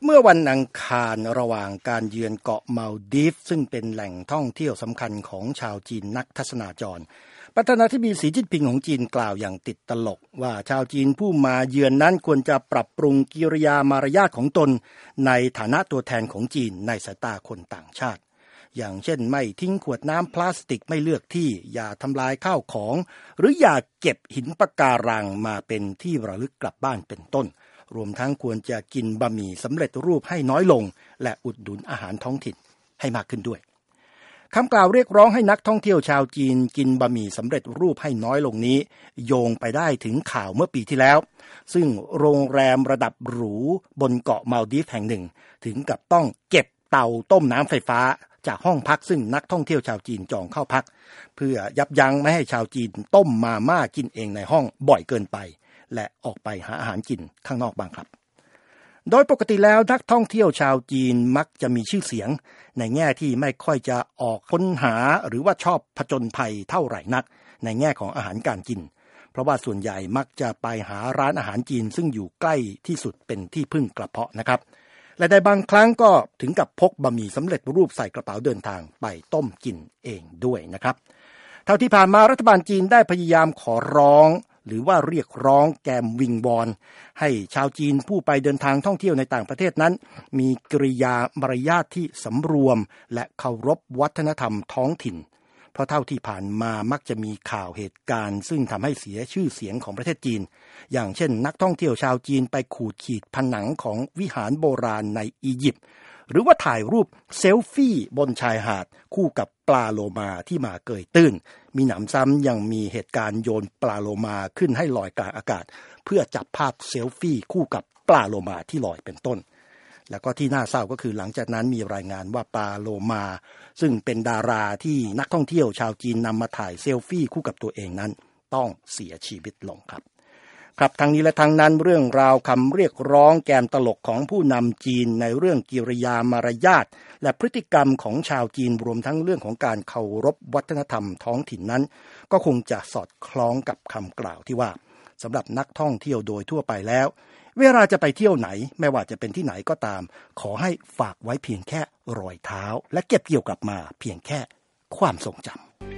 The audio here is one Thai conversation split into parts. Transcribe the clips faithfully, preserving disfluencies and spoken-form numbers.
เมื่อวันอังคารระหว่างการเยือนเกาะมัลดีฟซึ่งเป็นแหล่งท่องเที่ยวสำคัญของชาวจีนนักทัศนาจรประธานาธิบดีสีจิ้นผิงของจีนกล่าวอย่างติดตลกว่าชาวจีนผู้มาเยือนนั้นควรจะปรับปรุงกิริยามารยาทของตนในฐานะตัวแทนของจีนในสายตาคนต่างชาติอย่างเช่นไม่ทิ้งขวดน้ำพลาสติกไม่เลือกที่อย่าทำลายข้าวของหรืออย่าเก็บหินปะการังมาเป็นที่ระลึกกลับบ้านเป็นต้นรวมทั้งควรจะกินบะหมี่สำเร็จรูปให้น้อยลงและอุดหนุนอาหารท้องถิ่นให้มากขึ้นด้วยคำกล่าวเรียกร้องให้นักท่องเที่ยวชาวจีนกินบะหมี่สำเร็จรูปให้น้อยลงนี้โยงไปได้ถึงข่าวเมื่อปีที่แล้วซึ่งโรงแรมระดับหรูบนเกาะมัลดีฟแห่งหนึ่งถึงกับต้องเก็บเตาต้มน้ำไฟฟ้าจากห้องพักซึ่งนักท่องเที่ยวชาวจีนจองเข้าพักเพื่อยับยั้งไม่ให้ชาวจีนต้มมาม่ากินเองในห้องบ่อยเกินไปและออกไปหาอาหารกินข้างนอกบ้างครับโดยปกติแล้วนักท่องเที่ยวชาวจีนมักจะมีชื่อเสียงในแง่ที่ไม่ค่อยจะออกค้นหาหรือว่าชอบผจญภัยเท่าไหร่นักในแง่ของอาหารการกินเพราะว่าส่วนใหญ่มักจะไปหาร้านอาหารจีนซึ่งอยู่ใกล้ที่สุดเป็นที่พึ่งกระเพาะนะครับและในบางครั้งก็ถึงกับพกบะหมี่สำเร็จรูปใส่กระเป๋าเดินทางไปต้มกินเองด้วยนะครับเท่าที่ผ่านมารัฐบาลจีนได้พยายามขอร้องหรือว่าเรียกร้องแกมวิงวอนให้ชาวจีนผู้ไปเดินทางท่องเที่ยวในต่างประเทศนั้นมีกริยามารยาทที่สำรวมและเคารพวัฒนธรรมท้องถิ่นเพราะเท่าที่ผ่านมามักจะมีข่าวเหตุการณ์ซึ่งทำให้เสียชื่อเสียงของประเทศจีนอย่างเช่นนักท่องเที่ยวชาวจีนไปขูดขีดผนังของวิหารโบราณในอียิปต์หรือว่าถ่ายรูปเซลฟี่บนชายหาดคู่กับปลาโลมาที่มาเกยตื้นมีหนำซ้ำยังมีเหตุการณ์โยนปลาโลมาขึ้นให้ลอยกลางอากาศเพื่อจับภาพเซลฟี่คู่กับปลาโลมาที่ลอยเป็นต้นแล้วก็ที่น่าเศร้าก็คือหลังจากนั้นมีรายงานว่าปลาโลมาซึ่งเป็นดาราที่นักท่องเที่ยวชาวจีนนำมาถ่ายเซลฟี่คู่กับตัวเองนั้นต้องเสียชีวิตลงครับครับทั้งนี้และทั้งนั้นเรื่องราวคำเรียกร้องแกมตลกของผู้นำจีนในเรื่องกิริยามารยาทและพฤติกรรมของชาวจีนรวมทั้งเรื่องของการเคารพวัฒนธรรมท้องถิ่นนั้นก็คงจะสอดคล้องกับคำกล่าวที่ว่าสำหรับนักท่องเที่ยวโดยทั่วไปแล้วเวลาจะไปเที่ยวไหนไม่ว่าจะเป็นที่ไหนก็ตามขอให้ฝากไว้เพียงแค่รอยเท้าและเก็บเกี่ยวกลับมาเพียงแค่ความทรงจำ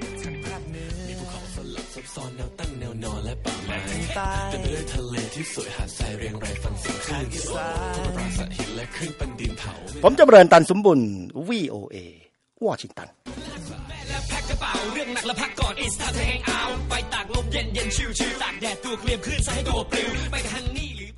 ซ้อนแนวตั้งแนวนอนและป่าไม้เต็มไปด้วยทะเลที่สวยหาดทรายเรียงรายฟังเสียงคลื่นปราสาทหินและขึ้นปันดินเผาผมจะเริญตันสมบุญ วี โอ เอ วอชิงตันและแพ็คกระเป๋าเรื่องหนักและพักก่อน It's time to hang out ไปตากลมเย็นๆชิลๆตากแดดตัวเคลียมคลื่นซะให้ตัวปลิวไปทางนี้